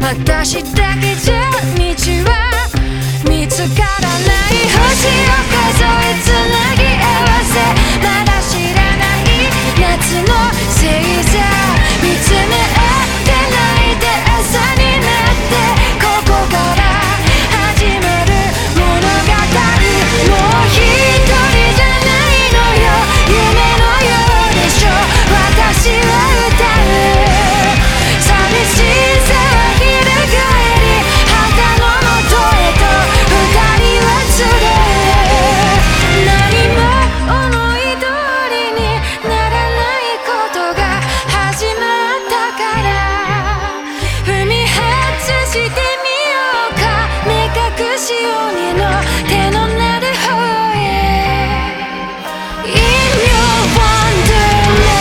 私だけじゃ道は見つからない星を数えつなぎ合わせまだ知らない夏の星座見つめ合って泣いて朝になってここから始まる物語もう一人じゃないのよ夢のようでしょ私は歌う寂しさは翻り旗の元へと二人は集う何も思い通りにならないことが始まったから踏み外してみようか目隠し鬼の手のなる方へ In your wonderland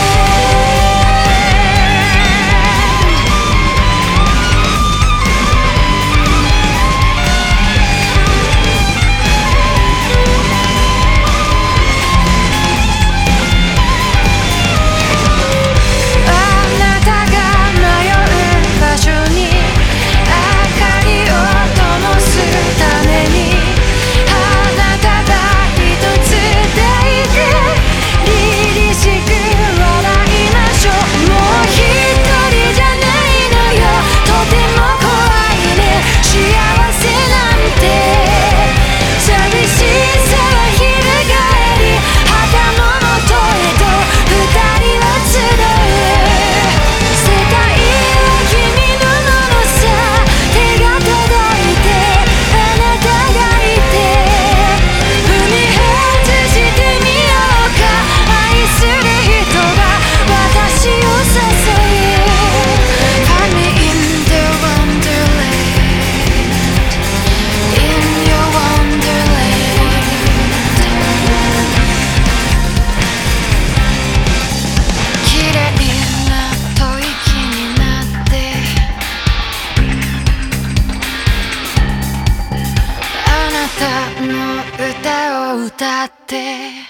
あなたが迷う場所に明かりを灯すために花束一つ抱いて凛々しく笑いましょうもう一人じゃないのよとても怖いね幸せなんて寂しさは翻り旗の元へと二人は集う世界は君のものさ手が届いてあなたがいて踏み外してみようか愛する人が私を誘う Find me in the wonderland In your wonderland 綺麗な吐息になってあなたの歌を歌って